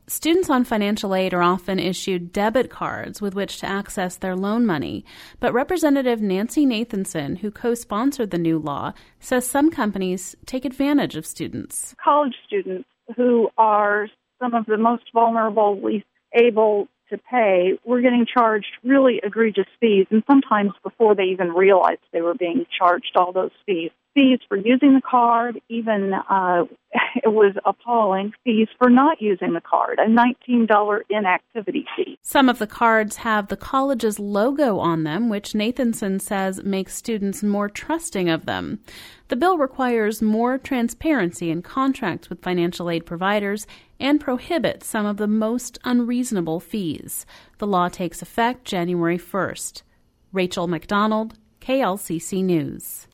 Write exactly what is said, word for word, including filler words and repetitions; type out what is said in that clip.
Students on financial aid are often issued debit cards with which to access their loan money. But Representative Nancy Nathanson, who co-sponsored the new law, says some companies take advantage of students. College students who are some of the most vulnerable, least able to pay, were getting charged really egregious fees, and sometimes before they even realized they were being charged all those fees. Fees for using the card, even uh, it was appalling, fees for not using the card, a nineteen dollars inactivity fee. Some of the cards have the college's logo on them, which Nathanson says makes students more trusting of them. The bill requires more transparency in contracts with financial aid providers and prohibits some of the most unreasonable fees. The law takes effect January first. Rachel McDonald, K L C C News.